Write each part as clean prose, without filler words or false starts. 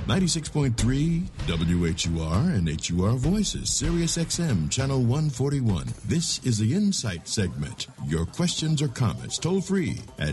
96.3 WHUR and HUR Voices, Sirius XM, Channel 141. This is the Insight segment. Your questions or comments toll free at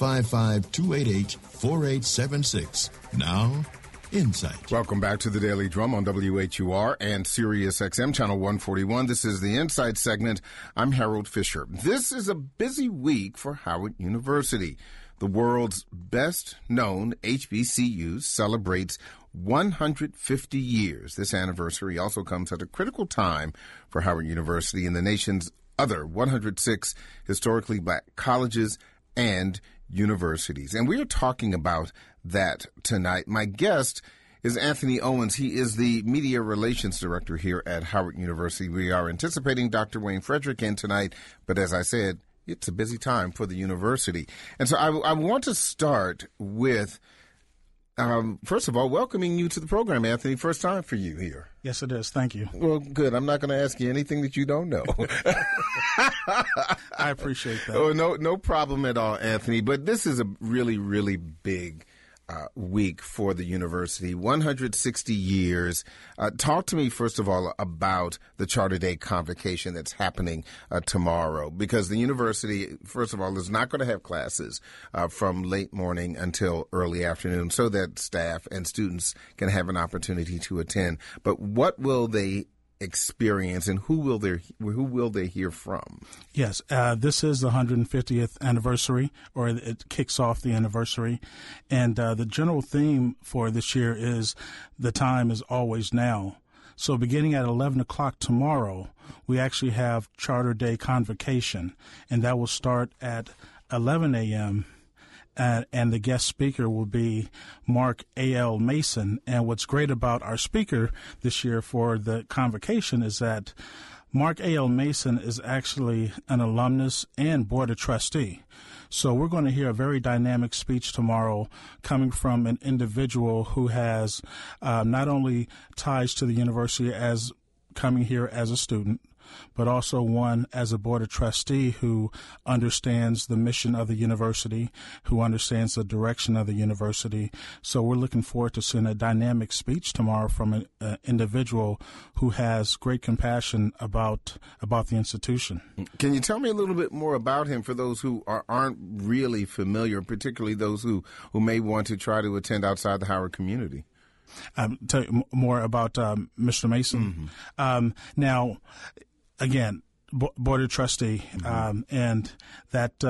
855-288-4876. Now, Insight. Welcome back to the Daily Drum on WHUR and Sirius XM, Channel 141. This is the Insight segment. I'm Harold Fisher. This is a busy week for Howard University. The world's best-known HBCU celebrates 150 years. This anniversary also comes at a critical time for Howard University and the nation's other 106 historically black colleges and universities. And we are talking about that tonight. My guest is Anthony Owens. He is the Media Relations Director here at Howard University. We are anticipating Dr. Wayne Frederick in tonight, but as I said, it's a busy time for the university. And so I want to start with, first of all, welcoming you to the program, Anthony. First time for you here. Yes, it is. Thank you. Well, good. I'm not going to ask you anything that you don't know. I appreciate that. Oh, no problem at all, Anthony. But this is a really, really big week for the university. 160 years. Talk to me, first of all, about the Charter Day convocation that's happening tomorrow, because the university, first of all, is not going to have classes from late morning until early afternoon so that staff and students can have an opportunity to attend. But what will they experience and who will they hear from? Yes, this is the 150th anniversary, or it kicks off the anniversary, and the general theme for this year is the time is always now. So beginning at 11 o'clock tomorrow, we actually have Charter Day convocation, and that will start at 11 a.m., and the guest speaker will be Mark A.L. Mason. And what's great about our speaker this year for the convocation is that Mark A.L. Mason is actually an alumnus and board of trustee. So we're going to hear a very dynamic speech tomorrow coming from an individual who has not only ties to the university as coming here as a student, but also one as a board of trustee who understands the mission of the university, who understands the direction of the university. So we're looking forward to seeing a dynamic speech tomorrow from an individual who has great compassion about the institution. Can you tell me a little bit more about him for those who aren't really familiar, particularly those who may want to try to attend outside the Howard community? Tell you more about Mr. Mason. Mm-hmm. Now, again, board of trustee, and that's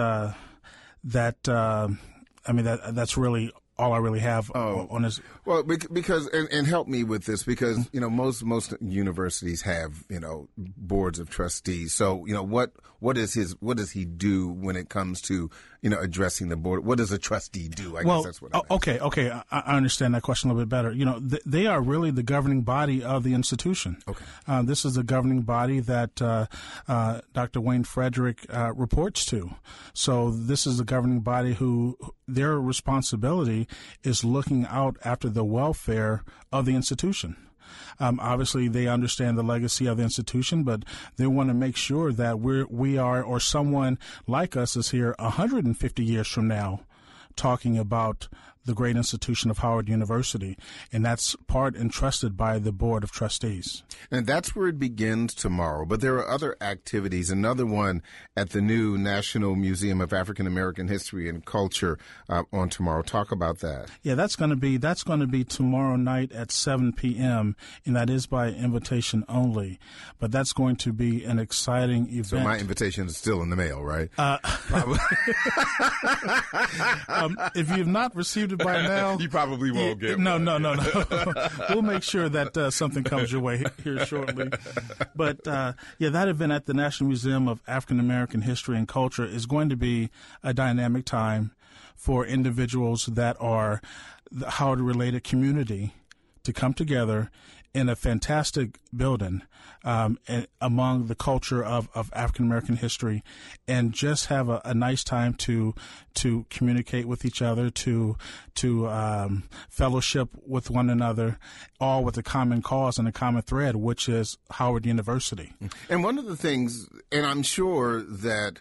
really all I really have on this. Well, because and help me with this, because most universities have boards of trustees. So what does he do when it comes to addressing the board? What does a trustee do? I guess that's what. Okay, I understand that question a little bit better. They are really the governing body of the institution. Okay, this is the governing body that Dr. Wayne Frederick reports to. So this is the governing body who their responsibility is looking out after the welfare of the institution. Obviously, they understand the legacy of the institution, but they want to make sure that we are, or someone like us is here 150 years from now talking about the great institution of Howard University, and that's part entrusted by the Board of Trustees. And that's where it begins tomorrow, but there are other activities. Another one at the new National Museum of African American History and Culture on tomorrow. Talk about that. Yeah, that's going to be tomorrow night at 7 p.m., and that is by invitation only. But that's going to be an exciting event. So my invitation is still in the mail, right? If you've not received it by now, you probably won't get no. one. We'll make sure that something comes your way here shortly. But that event at the National Museum of African American History and Culture is going to be a dynamic time for individuals that are the Howard-related community to come together in a fantastic building among the culture of African American history, and just have a nice time to communicate with each other, to fellowship with one another, all with a common cause and a common thread, which is Howard University. And one of the things, and I'm sure that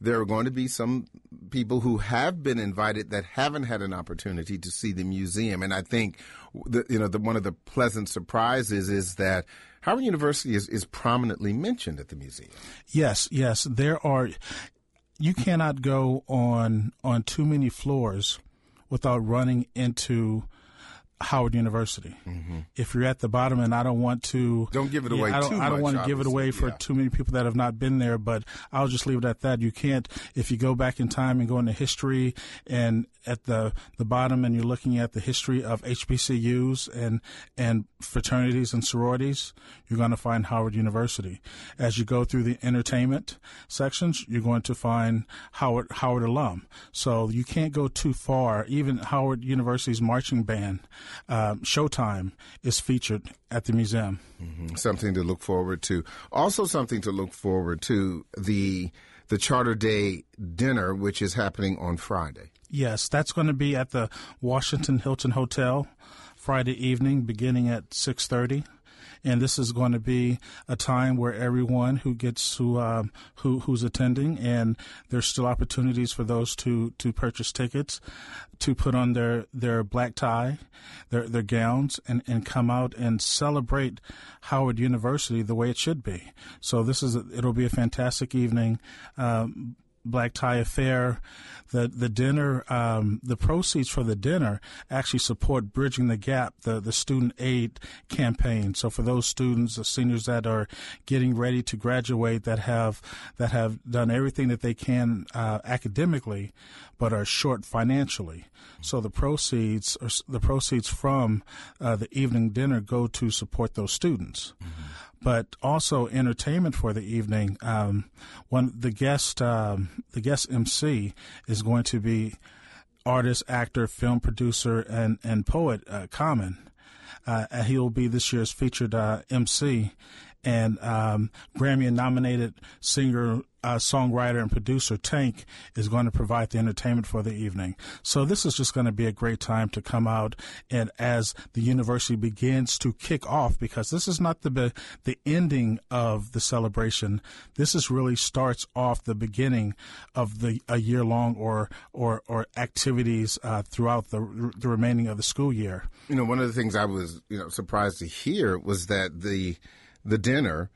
there are going to be some people who have been invited that haven't had an opportunity to see the museum. And I think, one of the pleasant surprises is that Howard University is prominently mentioned at the museum. Yes. There are. You cannot go on too many floors without running into Howard University. Mm-hmm. If you're at the bottom, and I don't want to... Don't give it away too much. I don't want to give it away for too many people that have not been there, but I'll just leave it at that. You can't, if you go back in time and go into history, and at the bottom and you're looking at the history of HBCUs and fraternities and sororities, you're going to find Howard University. As you go through the entertainment sections, you're going to find Howard alum. So you can't go too far. Even Howard University's marching band, Showtime, is featured at the museum. Mm-hmm. Something to look forward to. Also something to look forward to, the Charter Day dinner, which is happening on Friday. Yes, that's going to be at the Washington Hilton Hotel Friday evening beginning at 6:30. And this is going to be a time where everyone who gets who's attending, and there's still opportunities for those to purchase tickets, to put on their black tie, their gowns, and come out and celebrate Howard University the way it should be. So it'll be a fantastic evening. Black tie affair. The dinner, the proceeds for the dinner actually support Bridging the Gap, the student aid campaign. So for those students, the seniors that are getting ready to graduate, that have done everything that they can academically, but are short financially. So the proceeds from the evening dinner go to support those students. Mm-hmm. But also entertainment for the evening. The guest MC is going to be artist, actor, film producer, and poet Common. And he will be this year's featured MC. And Grammy-nominated singer, songwriter, and producer Tank is going to provide the entertainment for the evening. So this is just going to be a great time to come out, and as the university begins to kick off, because this is not the ending of the celebration. This is really starts off the beginning of a year-long or activities throughout the remaining of the school year. One of the things I was surprised to hear was that the dinner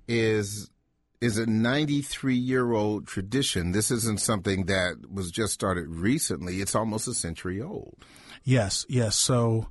is a 93-year-old tradition. This isn't something that was just started recently. It's almost a century old. Yes. So,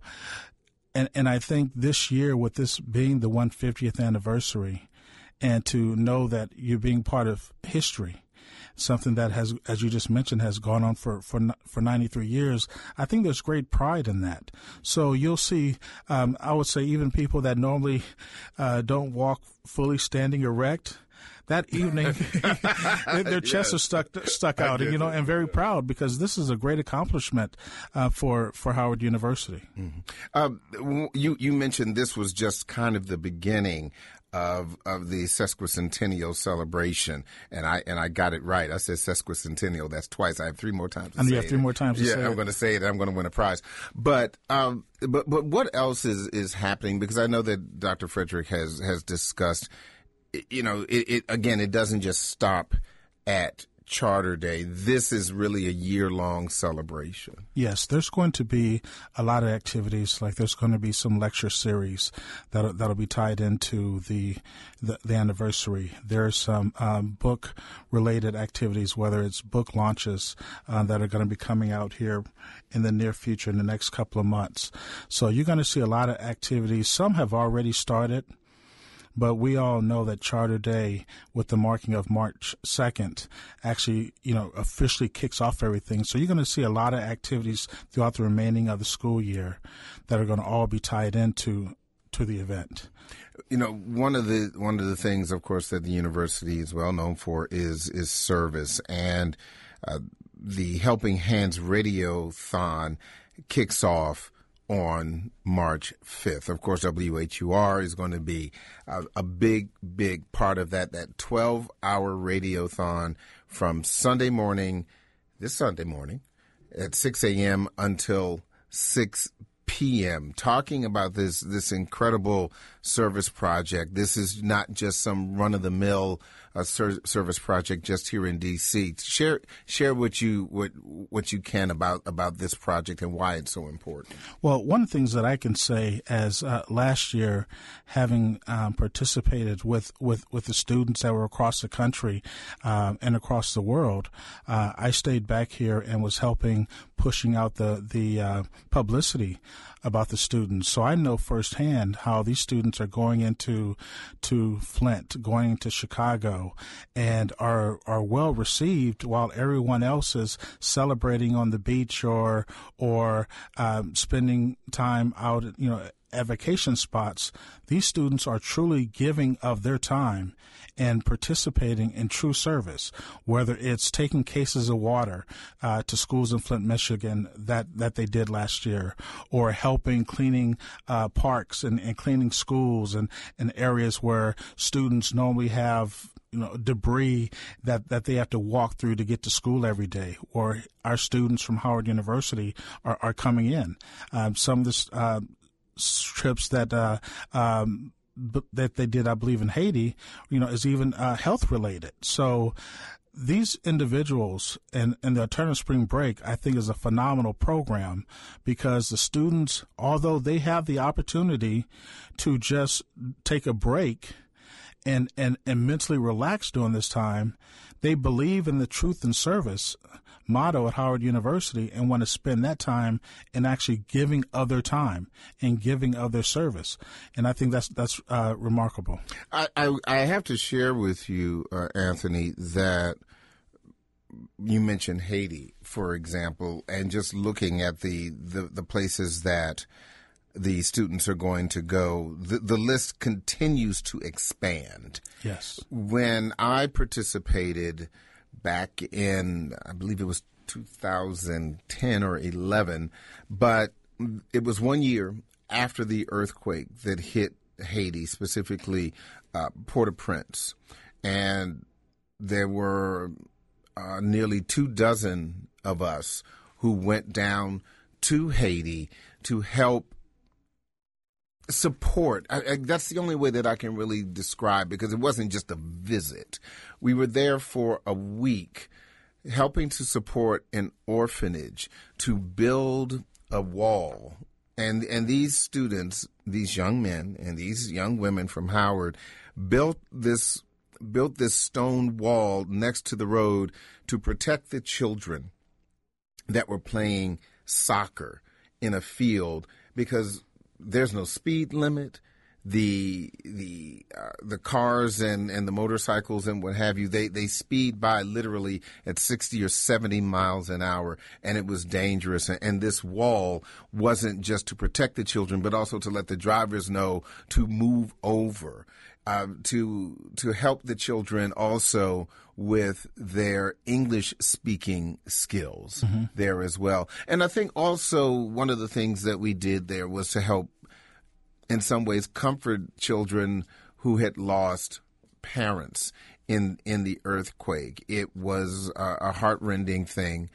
and I think this year, with this being the 150th anniversary, and to know that you're being part of history, something that has, as you just mentioned, has gone on for 93 years. I think there's great pride in that. So you'll see, I would say, even people that normally don't walk fully standing erect, that evening, their chests are stuck out, and very proud, because this is a great accomplishment for Howard University. Mm-hmm. You mentioned this was just kind of the beginning of the sesquicentennial celebration, and I got it right. I said sesquicentennial. That's twice. I have three more times to say it. And you have three more times to say it. Yeah, I'm going to say it. I'm going to win a prize. But what else is happening? Because I know that Dr. Frederick has discussed. It doesn't just stop at Charter Day. This is really a year-long celebration. Yes, there's going to be a lot of activities. Like there's going to be some lecture series that'll be tied into the anniversary. There's some book-related activities, whether it's book launches that are going to be coming out here in the near future, in the next couple of months. So you're going to see a lot of activities. Some have already started. But we all know that Charter Day, with the marking of March 2nd, actually, officially kicks off everything. So you're going to see a lot of activities throughout the remaining of the school year that are going to all be tied into the event. One of the things, of course, that the university is well known for is service, and the Helping Hands Radiothon kicks off on March 5th. Of course, WHUR is going to be a big part of that 12-hour radiothon from this Sunday morning, at 6 a.m. until 6 p.m. p.m., talking about this incredible service project. This is not just some run-of-the-mill service project just here in D.C. Share what you can about this project and why it's so important. Well, one of the things that I can say as last year, having participated with the students that were across the country and across the world, I stayed back here and was helping pushing out the publicity about the students. So I know firsthand how these students are going into Flint, going into Chicago, and are well received while everyone else is celebrating on the beach or spending time out, at vacation spots. These students are truly giving of their time and participating in true service, whether it's taking cases of water to schools in Flint, Michigan that they did last year, or helping cleaning parks and cleaning schools and areas where students normally have debris that they have to walk through to get to school every day, or our students from Howard University are coming in. Some of this trips that they did, I believe, in Haiti, is even health related. So these individuals and the Alternative Spring Break, I think, is a phenomenal program, because the students, although they have the opportunity to just take a break and mentally relax during this time, they believe in the truth and service motto at Howard University and want to spend that time in actually giving of their time and giving of their service. And I think that's remarkable. I have to share with you, Anthony, that you mentioned Haiti, for example, and just looking at the places that the students are going to go, the list continues to expand. Yes. When I participated back in, I believe it was 2010 or 11, but it was 1 year after the earthquake that hit Haiti, specifically Port-au-Prince, and there were nearly 24 of us who went down to Haiti to help support. That's the only way that I can really describe, because it wasn't just a visit. We were there for a week helping to support an orphanage to build a wall. And these students, these young men and these young women from Howard built this stone wall next to the road to protect the children that were playing soccer in a field, because there's no speed limit. The cars and the motorcycles and what have you, they speed by literally at 60 or 70 miles an hour, and it was dangerous. And this wall wasn't just to protect the children, but also to let the drivers know to move over, to help the children also with their English speaking skills there as well. And I think also one of the things that we did there was to help, in some ways, comfort children who had lost parents in the earthquake. It was a heartrending thing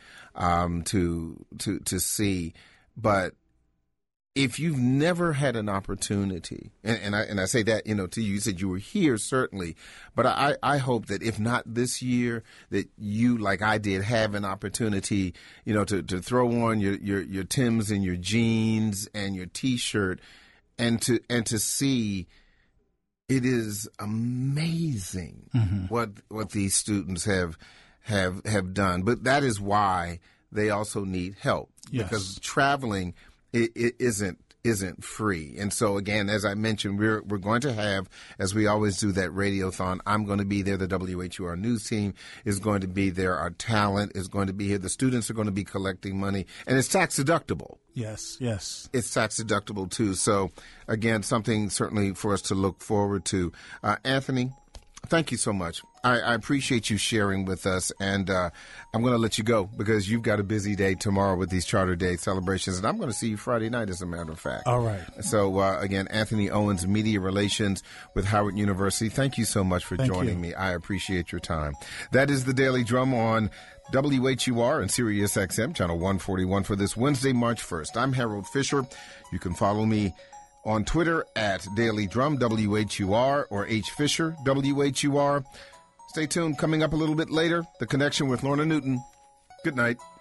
to see. But if you've never had an opportunity, and I say that, to you said you were here, certainly, but I hope that if not this year, that you, like I did, have an opportunity, to throw on your Timbs and your jeans and your T-shirt, and to see. It is amazing what these students have done, but that is why they also need help, because traveling it isn't free. And so again, as I mentioned, we're going to have, as we always do, that radiothon. I'm going to be there. The WHUR news team is going to be there. Our talent is going to be here. The students are going to be collecting money, and it's tax deductible. Yes. It's tax deductible too. So again, something certainly for us to look forward to. Anthony, thank you so much I appreciate you sharing with us, and I'm going to let you go because you've got a busy day tomorrow with these Charter Day celebrations, and I'm going to see you Friday night, as a matter of fact. All right. So, again, Anthony Owens, Media Relations with Howard University. Thank you so much for joining me. I appreciate your time. That is the Daily Drum on WHUR and Sirius XM, Channel 141 for this Wednesday, March 1st. I'm Harold Fisher. You can follow me on Twitter at Daily Drum, WHUR, or H. Fisher, WHUR. Stay tuned. Coming up a little bit later, The Connection with Lorna Newton. Good night.